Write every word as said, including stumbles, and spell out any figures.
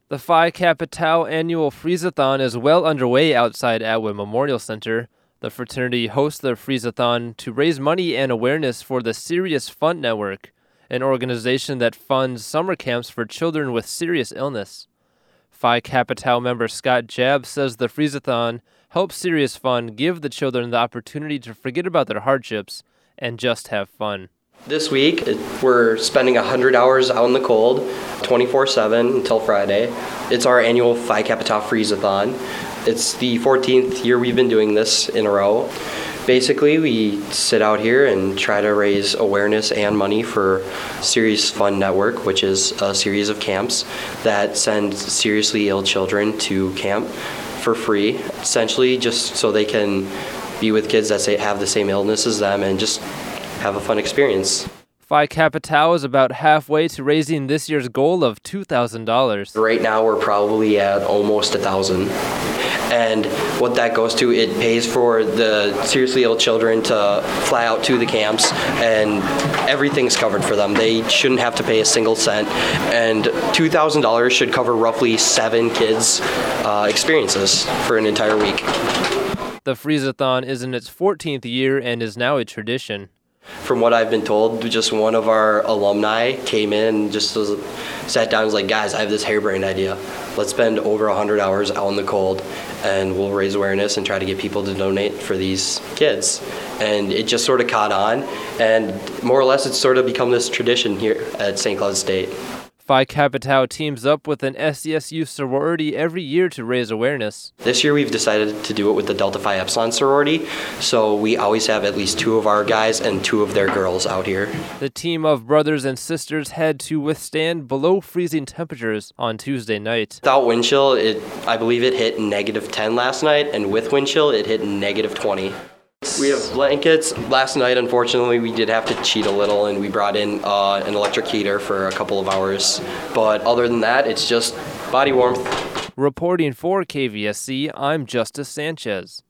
The Phi Kappa Tau annual Freeze-a-thon is well underway outside Atwood Memorial Center. The fraternity hosts the Freeze-a-thon to raise money and awareness for the Serious Fund Network, an organization that funds summer camps for children with serious illness. Phi Kappa Tau member Scott Jabb says the Freeze-a-thon helps Serious Fund give the children the opportunity to forget about their hardships and just have fun. This week, we're spending one hundred hours out in the cold, twenty-four seven until Friday. It's our annual Phi Kappa Tau Freeze-a-thon. It's the fourteenth year we've been doing this in a row. Basically, we sit out here and try to raise awareness and money for Serious Fund Network, which is a series of camps that send seriously ill children to camp for free, essentially just so they can be with kids that say have the same illness as them and just have a fun experience. Phi Kappa Tau is about halfway to raising this year's goal of two thousand dollars. Right now, we're probably at almost one thousand dollars. And what that goes to, it pays for the seriously ill children to fly out to the camps, and everything's covered for them. They shouldn't have to pay a single cent, and two thousand dollars should cover roughly seven kids' uh, experiences for an entire week. The Freeze-a-thon is in its fourteenth year and is now a tradition. From what I've been told, just one of our alumni came in and just was, sat down and was like, guys, I have this harebrained idea. Let's spend over one hundred hours out in the cold, and we'll raise awareness and try to get people to donate for these kids. And it just sort of caught on, and more or less it's sort of become this tradition here at Saint Cloud State. Phi Kappa Tau teams up with an S C S U sorority every year to raise awareness. This year we've decided to do it with the Delta Phi Epsilon sorority, so we always have at least two of our guys and two of their girls out here. The team of brothers and sisters had to withstand below freezing temperatures on Tuesday night. Without wind chill, it, I believe it hit negative ten last night, and with wind chill, it hit negative twenty. We have blankets. Last night, unfortunately, we did have to cheat a little, and we brought in uh, an electric heater for a couple of hours. But other than that, it's just body warmth. Reporting for K V S C, I'm Justice Sanchez.